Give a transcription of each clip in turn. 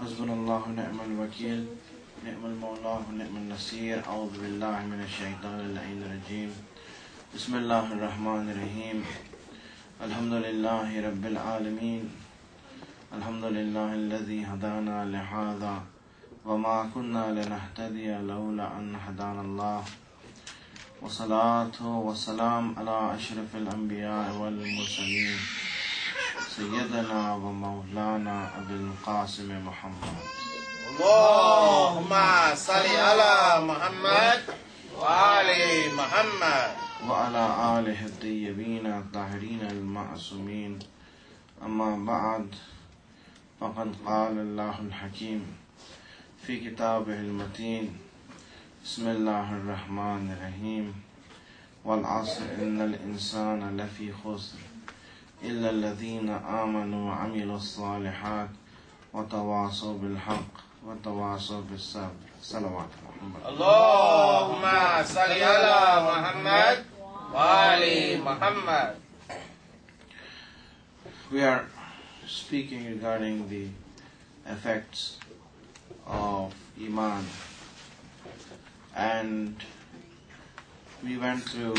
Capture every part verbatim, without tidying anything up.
حسبنا الله ونعم الوكيل نعم المولى ونعم النصير أعوذ بالله من الشيطان اللعين الرجيم بسم الله الرحمن الرحيم الحمد لله رب العالمين الحمد لله الذي هدانا لهذا وما كنا لنهتدي لولا أن هدانا الله والصلاة والسلام على أشرف الأنبياء والمرسلين سيدنا ومولانا أبي القاسم محمد اللهم صل على محمد وآل محمد وعلى آله الطيبين الطاهرين المعصومين أما بعد فقد قال الله الحكيم في كتابه المتين بسم الله الرحمن الرحيم والعصر إن الإنسان لفي خسر إلا الذين آمنوا وعملوا الصالحات وتواصوا بالحق وتواصوا بالصبر صلوات محمد اللهم صل على محمد وآل محمد. We are speaking regarding the effects of Iman, and we went through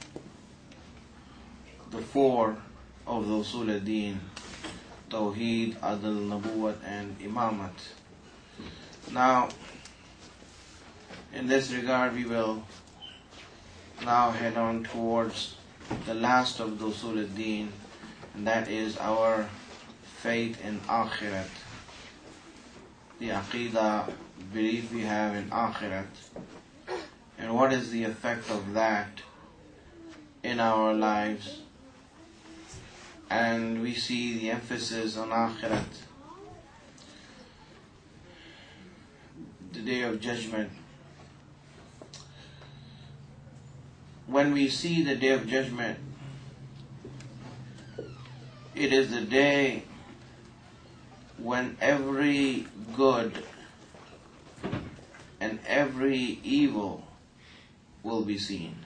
the four of the Usul al-Din: Tawheed, Adl, Nabuwat and Imamat. Now, in this regard, we will now head on towards the last of the Usul al-Din, and that is our faith in Akhirat. The Aqidah, belief we have in Akhirat, and what is the effect of that in our lives. And we see the emphasis on Akhirat, the Day of Judgment. When we see the Day of Judgment, it is the day when every good and every evil will be seen.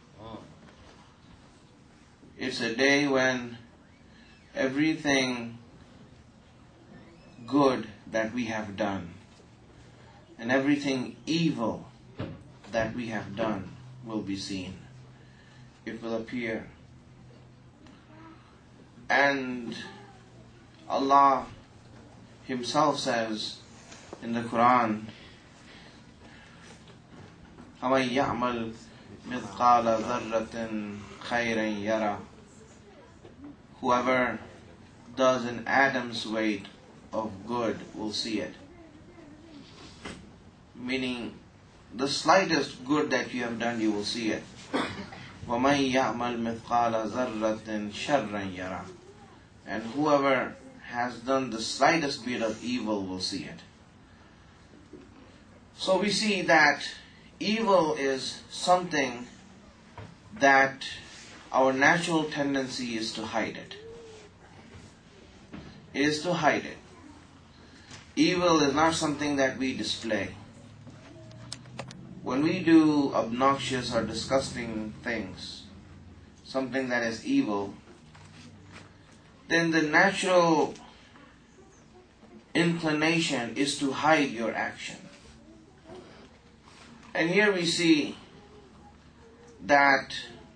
It's a day when everything good that we have done and everything evil that we have done will be seen. It will appear. And Allah Himself says in the Quran, وَمَن يَعْمَلْ مِثْقَالَ ذَرَّةٍ خَيْرًا يَرَى. Whoever does an atom's weight of good will see it. Meaning, the slightest good that you have done, you will see it. وَمَن يَعْمَلْ مِثْقَالَ ذَرَّةٍ شَرًّا يَرَى. And whoever has done the slightest bit of evil will see it. So we see that evil is something that our natural tendency is to hide it. It is to hide it. Evil is not something that we display. When we do obnoxious or disgusting things, something that is evil, then the natural inclination is to hide your action. And here we see that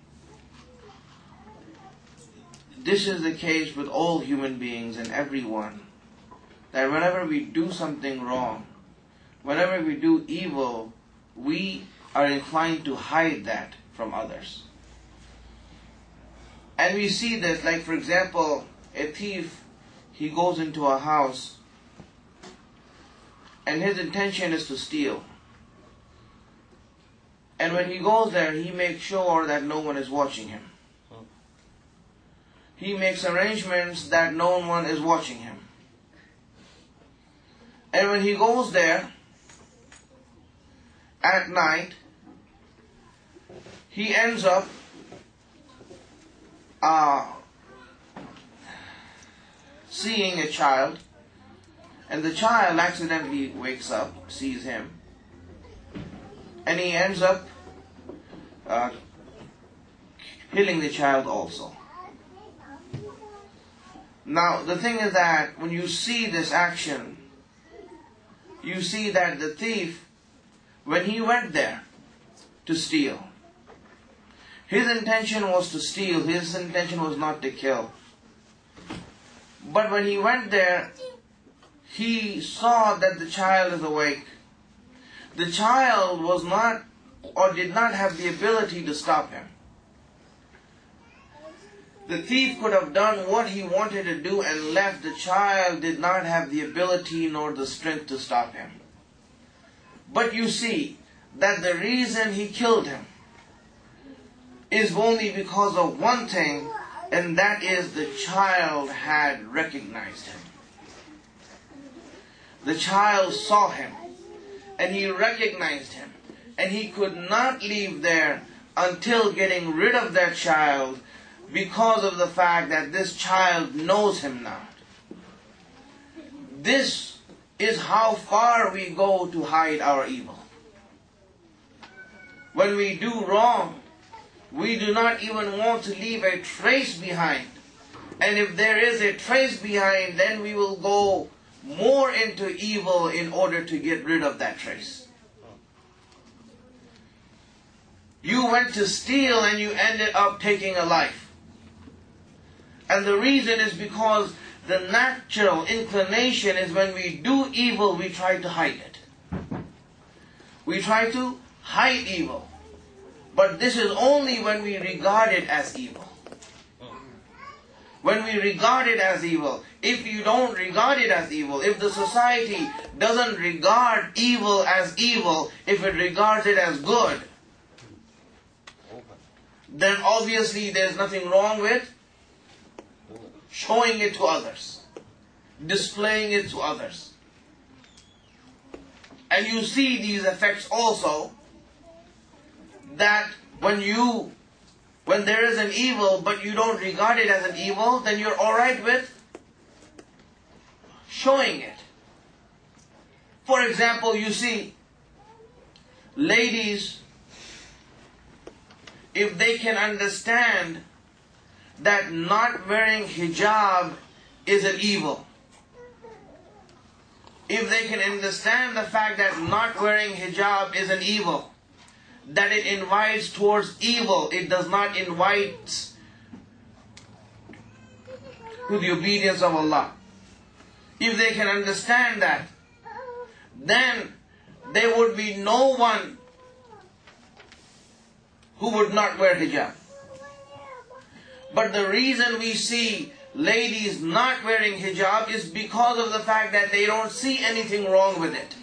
this is the case with all human beings and everyone, that whenever we do something wrong, whenever we do evil, we are inclined to hide that from others. And we see this, like for example, a thief, he goes into a house and his intention is to steal. And when he goes there, he makes sure that no one is watching him. He makes arrangements that no one is watching him. And when he goes there at night, he ends up uh, seeing a child, and the child accidentally wakes up, sees him, and he ends up uh, killing the child also. Now, the thing is that when you see this action, you see that the thief, when he went there to steal, his intention was to steal, his intention was not to kill. But when he went there, he saw that the child is awake. The child was not or did not have the ability to stop him. The thief could have done what he wanted to do and left. The child did not have the ability nor the strength to stop him. But you see that the reason he killed him is only because of one thing, and that is the child had recognized him. The child saw him and he recognized him, and he could not leave there until getting rid of that child, because of the fact that this child knows him not. This is how far we go to hide our evil. When we do wrong, we do not even want to leave a trace behind. And if there is a trace behind, then we will go more into evil in order to get rid of that trace. You went to steal and you ended up taking a life. And the reason is because the natural inclination is when we do evil, we try to hide it. We try to hide evil. But this is only when we regard it as evil. When we regard it as evil. If you don't regard it as evil, if the society doesn't regard evil as evil, if it regards it as good, then obviously there's nothing wrong with showing it to others, displaying it to others. And you see these effects also, that when you, when there is an evil but you don't regard it as an evil, then you're alright with showing it. For example, you see ladies, if they can understand that not wearing hijab is an evil, if they can understand the fact that not wearing hijab is an evil, that it invites towards evil, it does not invite to the obedience of Allah. If they can understand that, then there would be no one who would not wear hijab. But the reason we see ladies not wearing hijab is because of the fact that they don't see anything wrong with it.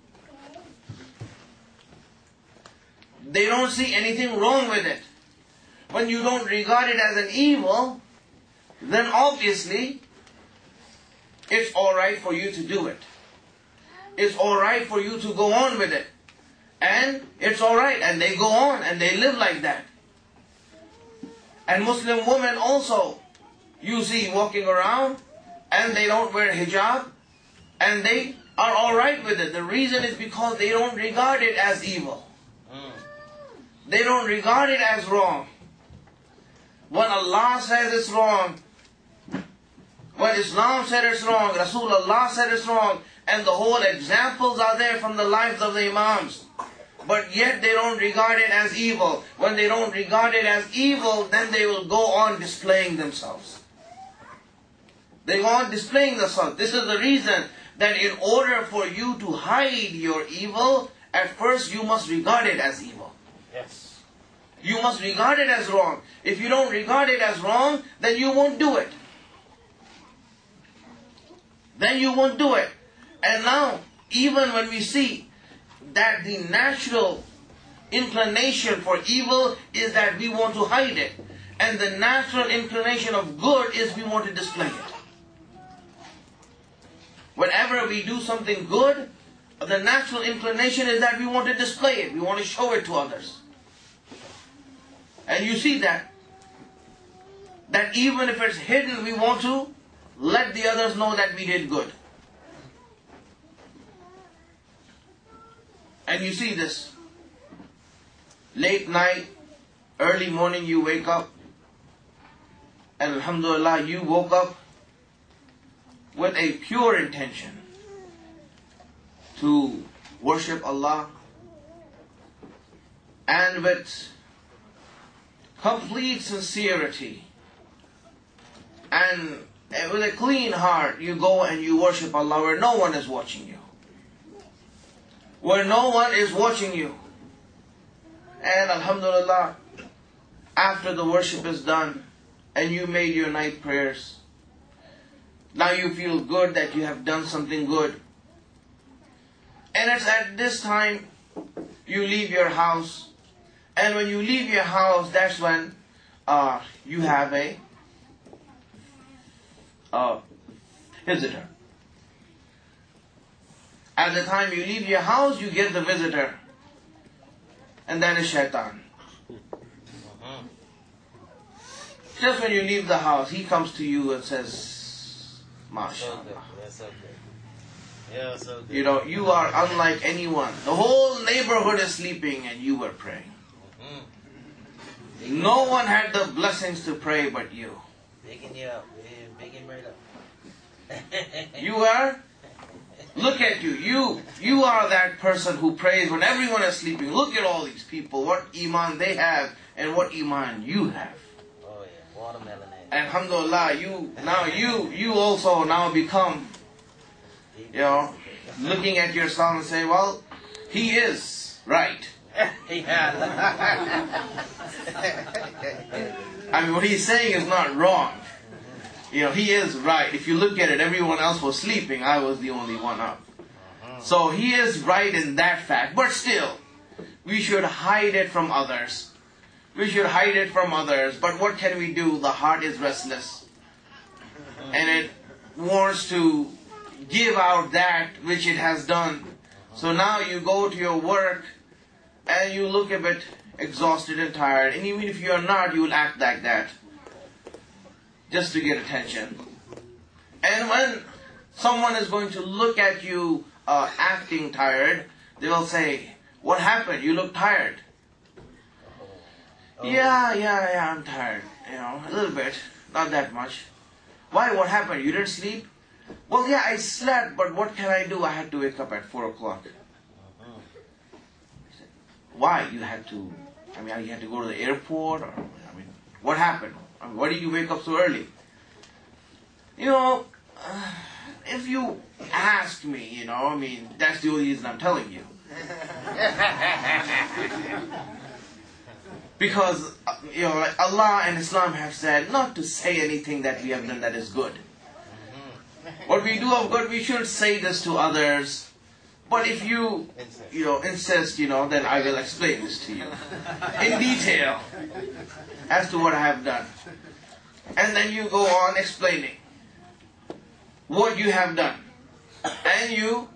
They don't see anything wrong with it. When you don't regard it as an evil, then obviously it's alright for you to do it. It's alright for you to go on with it. And it's alright, and they go on and they live like that. And Muslim women also, you see walking around and they don't wear hijab and they are alright with it. The reason is because they don't regard it as evil. They don't regard it as wrong. When Allah says it's wrong, when Islam said it's wrong, Rasulullah said it's wrong, and the whole examples are there from the lives of the Imams. But yet they don't regard it as evil. When they don't regard it as evil, then they will go on displaying themselves. They go on displaying themselves. This is the reason that in order for you to hide your evil, at first you must regard it as evil. Yes. You must regard it as wrong. If you don't regard it as wrong, then you won't do it. Then you won't do it. And now, even when we see that the natural inclination for evil is that we want to hide it, and the natural inclination of good is we want to display it. Whenever we do something good, the natural inclination is that we want to display it, we want to show it to others. And you see that, that even if it's hidden, we want to let the others know that we did good. And you see this. Late night, early morning you wake up, and alhamdulillah you woke up with a pure intention. to worship Allah and with complete sincerity and with a clean heart you go and you worship Allah where no one is watching you. Where no one is watching you. And alhamdulillah, after the worship is done and you made your night prayers, now you feel good that you have done something good. And it's at this time you leave your house. And when you leave your house, that's when uh, you have a uh, visitor. At the time you leave your house, you get the visitor. And that is shaitan. Just when you leave the house, he comes to you and says, MashaAllah. So yeah, so you know, you are unlike anyone. The whole neighborhood is sleeping and you were praying. Mm-hmm. No one had the blessings to pray but you. Picking you up, man. Picking right up. You are, look at you. You you are that person who prays when everyone is sleeping. Look at all these people, what iman they have and what iman you have. Oh yeah, watermelon. Alhamdulillah, you now you you also now become, you know, looking at yourself and say, well, he is right. Yeah. I mean, what he's saying is not wrong. You know, he is right. If you look at it, everyone else was sleeping. I was the only one up. So he is right in that fact. But still, we should hide it from others. We should hide it from others. But what can we do? The heart is restless. And it wants to give out that which it has done. So now you go to your work and you look a bit exhausted and tired. And even if you are not, you will act like that. Just to get attention. And when someone is going to look at you uh, acting tired, they will say, what happened? You look tired. Oh. Yeah, yeah, yeah, I'm tired. You know, a little bit. Not that much. Why? What happened? You didn't sleep? Well, yeah, I slept, but what can I do? I had to wake up at four o'clock. Why? You had to, I mean, you had to go to the airport? Or, I mean, what happened? I mean, why did you wake up so early? You know, uh, if you ask me, you know, I mean, that's the only reason I'm telling you. Because, uh, you know, like Allah and Islam have said not to say anything that we have done that is good. What we do of good, we should say this to others. But if you, you know, insist, you know, then I will explain this to you in detail as to what I have done. And then you go on explaining what you have done. And you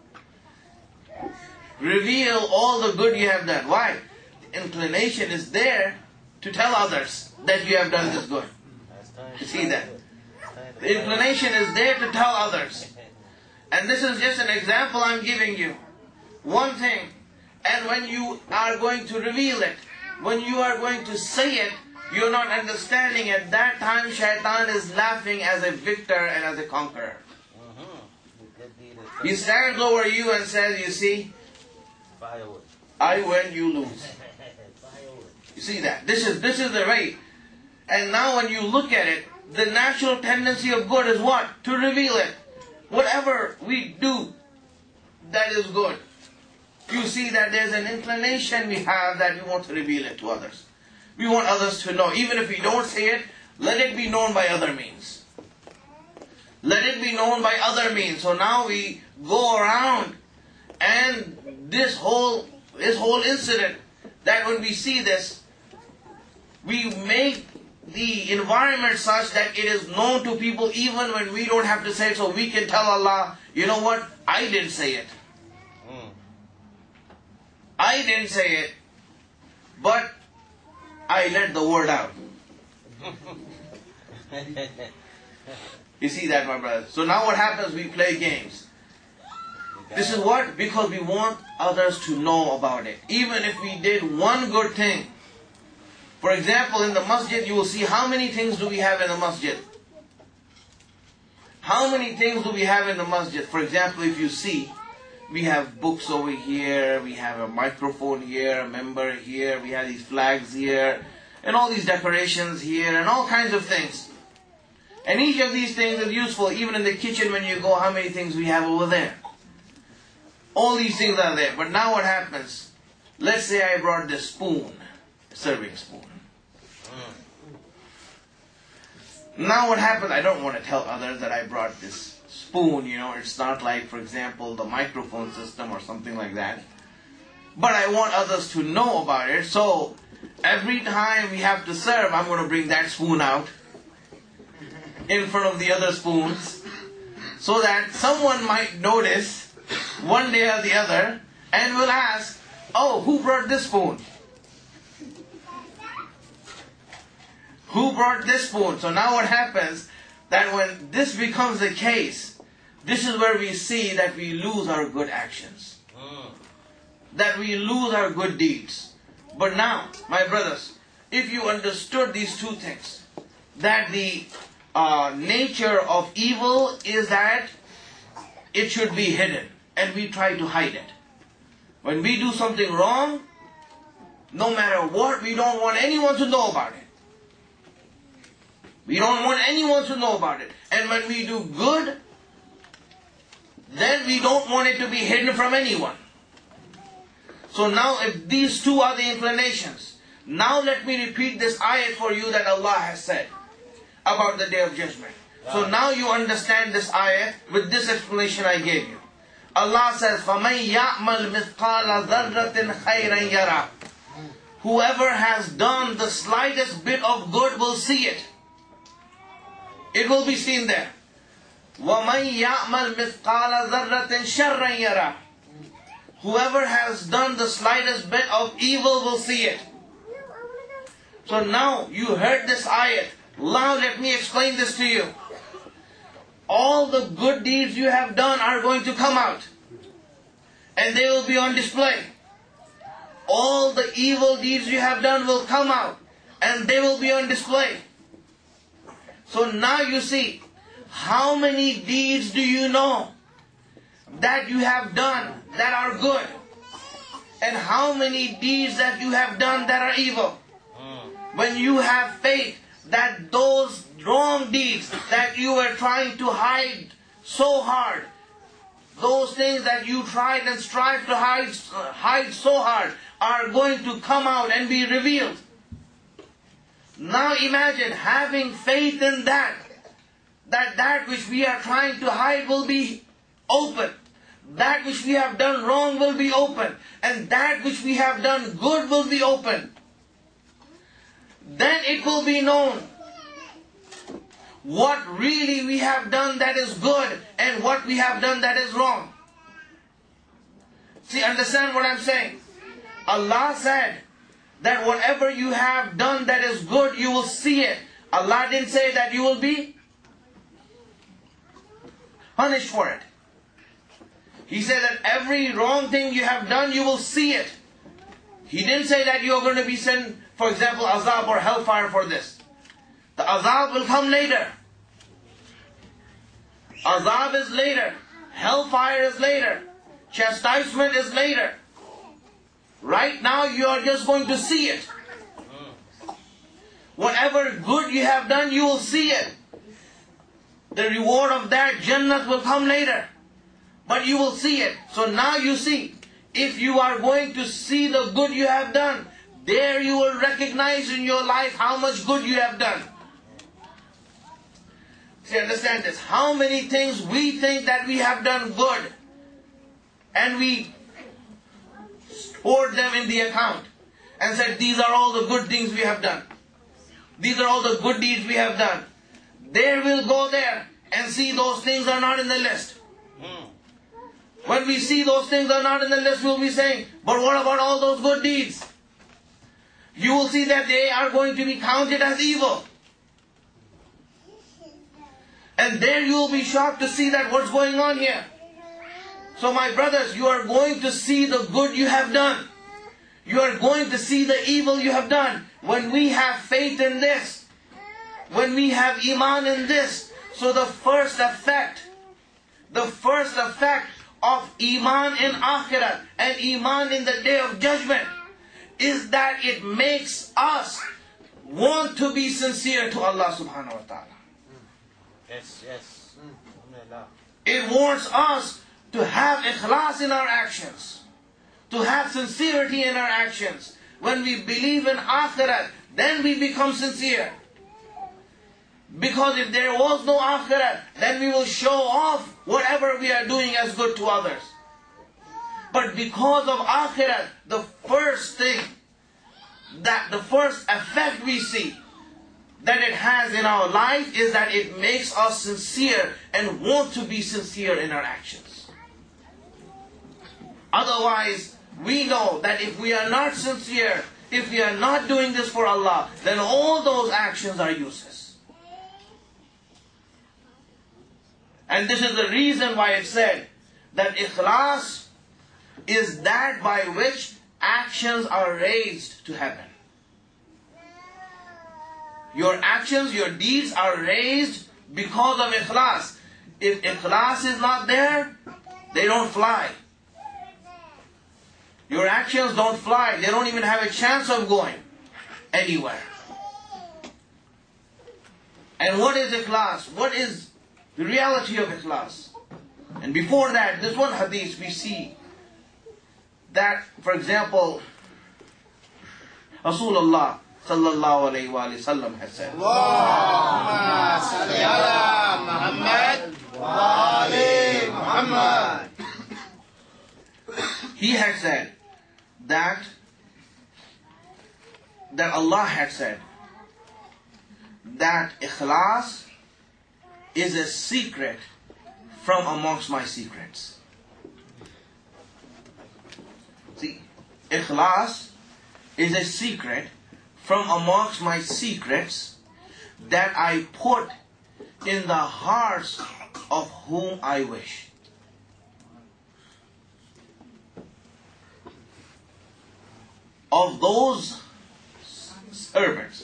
reveal all the good you have done. Why? The inclination is there to tell others that you have done this good. You see that? The inclination is there to tell others. And this is just an example I'm giving you. One thing. And when you are going to reveal it, when you are going to say it, you're not understanding. At that time, shaitan is laughing as a victor and as a conqueror. He stands over you and says, you see, I win, you lose. You see that? This is, this is the way. And now when you look at it, the natural tendency of good is what? To reveal it. Whatever we do that is good, you see that there's an inclination we have that we want to reveal it to others. We want others to know. Even if we don't say it, let it be known by other means. Let it be known by other means. So now we go around and this whole, this whole incident, that when we see this, we make the environment such that it is known to people even when we don't have to say it, so we can tell Allah, you know what, I didn't say it. Mm. I didn't say it, but I let the word out. You see that, my brother? So now what happens? We play games. This is what? Because we want others to know about it. Even if we did one good thing. For example, in the masjid, you will see how many things do we have in the masjid? How many things do we have in the masjid? For example, if you see, We have books over here, we have a microphone here, a member here, we have these flags here, and all these decorations here, and all kinds of things. And each of these things is useful. Even in the kitchen when you go, how many things we have over there? All these things are there. But now what happens? Let's say I brought this spoon, serving spoon. Now what happens? I don't want to tell others that I brought this spoon, you know. It's not like, for example, the microphone system or something like that. But I want others to know about it. So every time we have to serve, I'm going to bring that spoon out in front of the other spoons, so that someone might notice one day or the other and will ask, oh, who brought this spoon? Who brought this spoon? So now what happens, that when this becomes the case, this is where we see that we lose our good actions. That we lose our good deeds. But now, my brothers, if you understood these two things, that the uh, nature of evil is that it should be hidden, and we try to hide it. When we do something wrong, no matter what, we don't want anyone to know about it. We don't want anyone to know about it. And when we do good, then we don't want it to be hidden from anyone. So now if these two are the inclinations, now let me repeat this ayat for you that Allah has said about the Day of Judgment. So now you understand this ayat with this explanation I gave you. Allah says, فَمَنْ يَعْمَلْ مِثْقَالَ ذَرَّةٍ خَيْرًا يَرَى. Whoever has done the slightest bit of good will see it. It will be seen there. وَمَنْ يَعْمَلْ مِثْقَالَ ذَرَّةٍ شَرًّا يَرَى. Whoever has done the slightest bit of evil will see it. So now you heard this ayat. Now let me explain this to you. All the good deeds you have done are going to come out, and they will be on display. All the evil deeds you have done will come out, and they will be on display. So now you see, how many deeds do you know that you have done that are good, and how many deeds that you have done that are evil? When you have faith that those wrong deeds that you were trying to hide so hard, those things that you tried and strive to hide, hide so hard, are going to come out and be revealed. Now imagine having faith in that, that that which we are trying to hide will be open. That which we have done wrong will be open. And that which we have done good will be open. Then it will be known what really we have done that is good and what we have done that is wrong. See, understand what I'm saying? Allah said that whatever you have done that is good, you will see it. Allah didn't say that you will be punished for it. He said that every wrong thing you have done, you will see it. He didn't say that you are going to be sent, for example, azab or hellfire for this. The azab will come later. Azab is later. Hellfire is later. Chastisement is later. Right now you are just going to see it. Whatever good you have done, you will see it. The reward of that Jannat will come later. But you will see it. So now you see, if you are going to see the good you have done, there you will recognize in your life how much good you have done. See, understand this. How many things we think that we have done good, and we stored them in the account and said, these are all the good things we have done. These are all the good deeds we have done. There we'll go there and see those things are not in the list. When we see those things are not in the list, we'll be saying, but what about all those good deeds? You will see that they are going to be counted as evil. And there you will be shocked to see that what's going on here. So my brothers, you are going to see the good you have done. You are going to see the evil you have done. When we have faith in this, when we have iman in this, so the first effect, the first effect of Iman in Akhirat and Iman in the Day of Judgment is that it makes us want to be sincere to Allah subhanahu wa ta'ala. Yes, yes. Alhamdulillah. It wants us to have ikhlas in our actions, to have sincerity in our actions. When we believe in Akhirat, then we become sincere. Because if there was no Akhirat, then we will show off whatever we are doing as good to others. But because of Akhirat, the first thing, that the first effect we see that it has in our life is that it makes us sincere and want to be sincere in our actions. Otherwise, we know that if we are not sincere, if we are not doing this for Allah, then all those actions are useless. And this is the reason why it said that ikhlas is that by which actions are raised to heaven. Your actions, your deeds are raised because of ikhlas. If ikhlas is not there, they don't fly. Your actions don't fly. They don't even have a chance of going anywhere. And what is ikhlas? What is the reality of ikhlas? And before that, this one hadith we see that, for example, Rasulullah sallallahu alayhi wa sallam has said, Allahumma salli ala Muhammad wa ali Muhammad. He had said that that Allah had said that ikhlas is a secret from amongst my secrets. See, ikhlas is a secret from amongst my secrets that I put in the hearts of whom I wish. Of those servants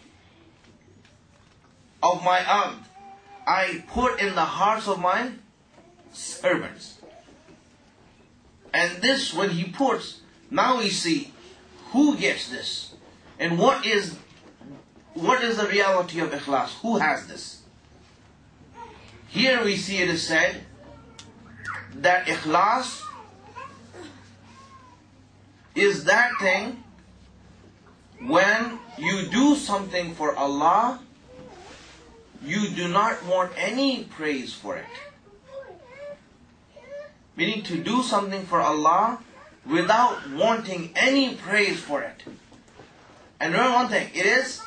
of my abd, I put in the hearts of my servants. And this, when he puts, now we see who gets this, and what is what is the reality of ikhlas? Who has this? Here we see it is said that ikhlas is that thing when you do something for Allah, you do not want any praise for it. Meaning to do something for Allah without wanting any praise for it. And remember one thing, it is,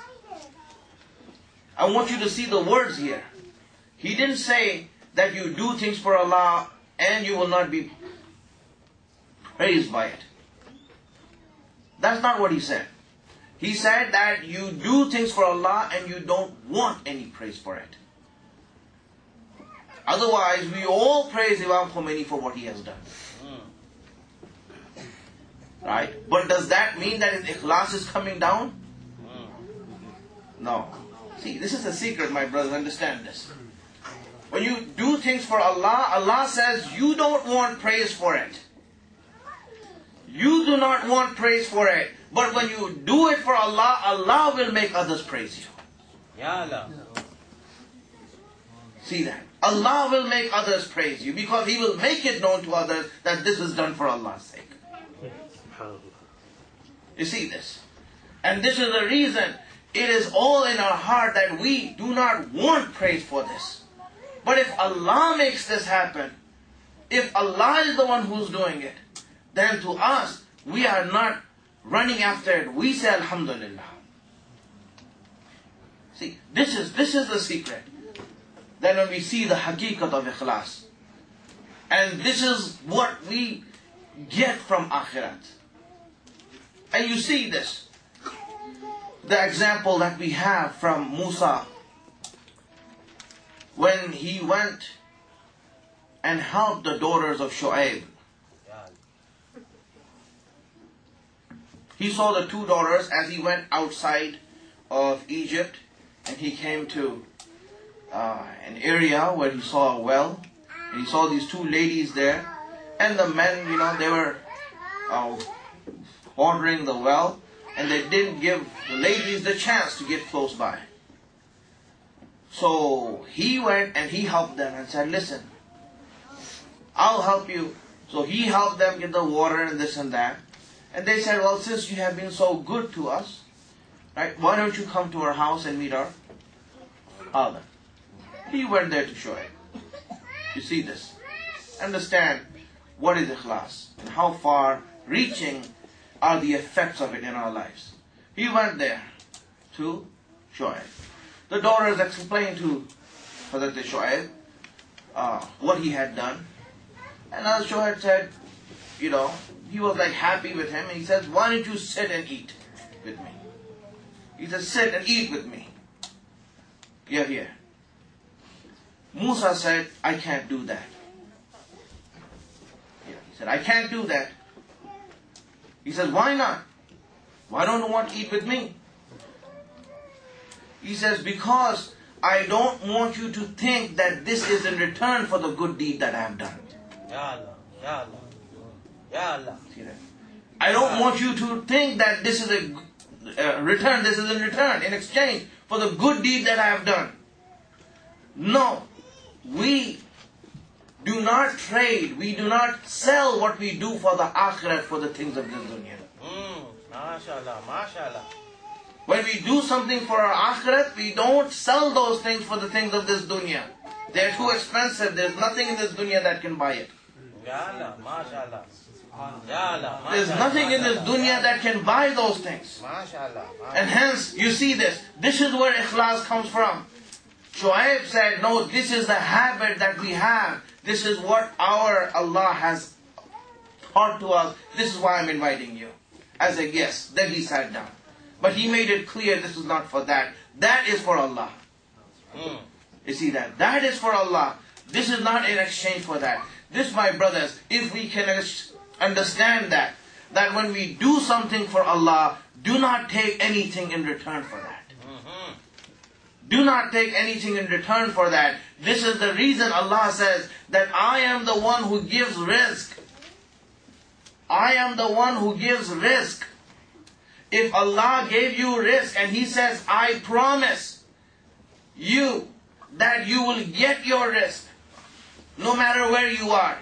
I want you to see the words here. He didn't say that you do things for Allah and you will not be praised by it. That's not what he said. He said that you do things for Allah and you don't want any praise for it. Otherwise, we all praise Imam Khomeini for what he has done. Right? But does that mean that his ikhlas is coming down? No. See, this is the secret, my brothers. Understand this. When you do things for Allah, Allah says you don't want praise for it. You do not want praise for it. But when you do it for Allah, Allah will make others praise you. Ya Allah. See that? Allah will make others praise you because He will make it known to others that this is done for Allah's sake. You see this? And this is the reason it is all in our heart that we do not want praise for this. But if Allah makes this happen, if Allah is the one who's doing it, then to us, we are not running after it. We say Alhamdulillah. See, this is this is the secret. Then when we see the haqiqat of ikhlas. And this is what we get from akhirat. And you see this. The example that we have from Musa. When he went and helped the daughters of Shu'aib. He saw the two daughters as he went outside of Egypt. And he came to uh, an area where he saw a well. And he saw these two ladies there. And the men, you know, they were uh, watering the well, and they didn't give the ladies the chance to get close by. So he went and he helped them and said, listen, I'll help you. So he helped them get the water and this and that. And they said, well, since you have been so good to us, right, why don't you come to our house and meet our father? He went there to show it. You see this. Understand what is ikhlas and how far reaching are the effects of it in our lives. He went there to Shu'aib. The daughters explained to Hazrat Shu'aib uh, what he had done. And Hazrat Shu'aib said, you know, he was like happy with him. And he says, why don't you sit and eat with me? He said, sit and eat with me. You're here. Musa said, I can't do that. Yeah, he said, I can't do that. He says, why not? Why don't you want to eat with me? He says, because I don't want you to think that this is in return for the good deed that I have done. Ya Allah, Ya Allah, Ya Allah. I don't want you to think that this is a uh, return, this is in return, in exchange for the good deed that I have done. No, we do not trade, we do not sell what we do for the akhirat, for the things of this dunya. Mm, MashaAllah, MashaAllah. When we do something for our akhirat, we don't sell those things for the things of this dunya. They're too expensive. There's nothing in this dunya that can buy it. Ya Allah, MashaAllah. Ya Allah, There's nothing in this dunya that can buy those things. MashaAllah. And hence, you see this. This is where ikhlas comes from. Shu'aib said, no, this is the habit that we have. This is what our Allah has taught to us. This is why I'm inviting you as a guest. Then he sat down. But he made it clear this is not for that. That is for Allah. Mm. You see that? That is for Allah. This is not in exchange for that. This, my brothers, if we can understand that, that when we do something for Allah, do not take anything in return for that. Mm-hmm. Do not take anything in return for that. This is the reason Allah says that I am the one who gives rizq. I am the one who gives rizq. If Allah gave you rizq and He says, I promise you that you will get your rizq, no matter where you are.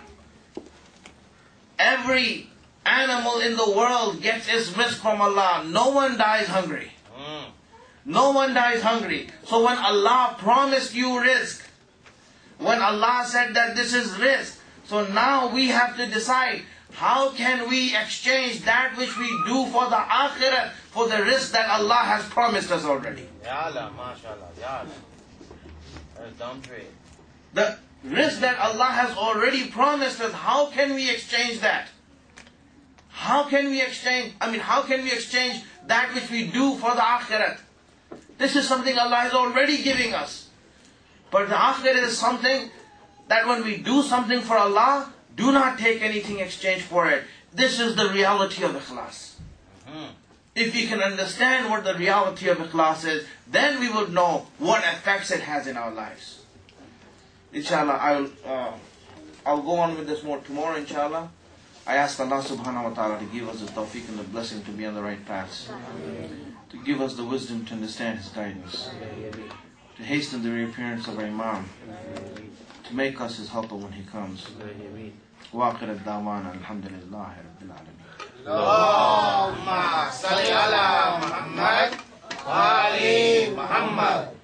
Every animal in the world gets its rizq from Allah. No one dies hungry. Mm. No one dies hungry. So when Allah promised you rizq, when Allah said that this is rizq, so now we have to decide, how can we exchange that which we do for the akhirat, for the rizq that Allah has promised us already? Ya Allah, MashaAllah, Ya Allah. That's dumb trade. The rizq that Allah has already promised us, how can we exchange that? How can we exchange, I mean, how can we exchange that which we do for the akhirat? This is something Allah is already giving us. But the akhirat is something that when we do something for Allah, do not take anything in exchange for it. This is the reality of ikhlas. Mm-hmm. If we can understand what the reality of ikhlas is, then we will know what effects it has in our lives. Inshallah, I'll uh, I'll go on with this more tomorrow, inshallah. I ask Allah subhanahu wa ta'ala to give us the tawfiq and the blessing to be on the right paths. To give us the wisdom to understand His guidance. To hasten the reappearance of our Imam. To make us His helper when He comes. وآخر الدعوانا الحمد لله رب العالمين. اللهم صل على محمد وآل محمد.